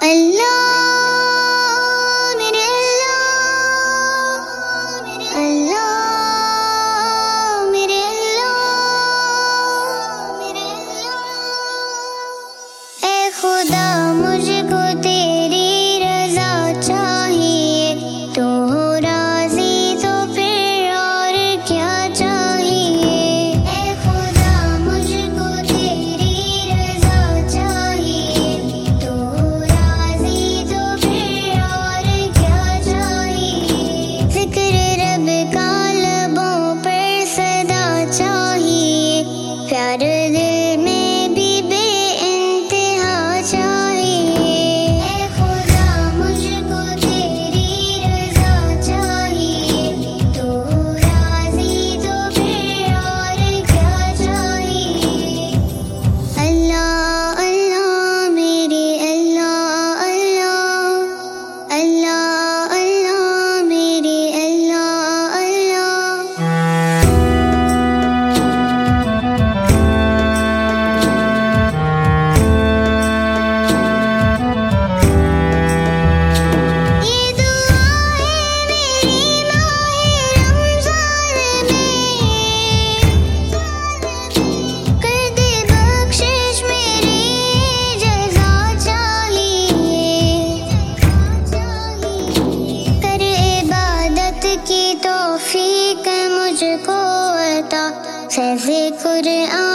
अल्लाह मेरे अल्लाह, अल्लाह मेरे अल्लाह। ए खुदा मुझको तेरी रजा चाहिए, तू हो राजी तो फिर और क्या चाहिए। ए खुदा मुझको तेरी रजा चाहिए, तू हो राजी तो फिर और क्या चाहिए। जिक्र रब का लबों पर सदा चाहिए, प्यार दिल में भी बेइंतहा चाहिए। ए खुदा मुझको तेरी रजा चाहिए, तू हो राजी तो फिर और क्या चाहिए। अल्लाह अल्लाह मेरे अल्लाह, अल्लाह अल्लाह अल्लाह मेरे अल्लाह, अल्लाह। ये दुआ है मेरी माहे रमज़ान में, कर दे बख्शिश मेरी जज़ा चाहिए। कर इबादत की तौफीक मुझको अता, फ़ैज़ कुरआन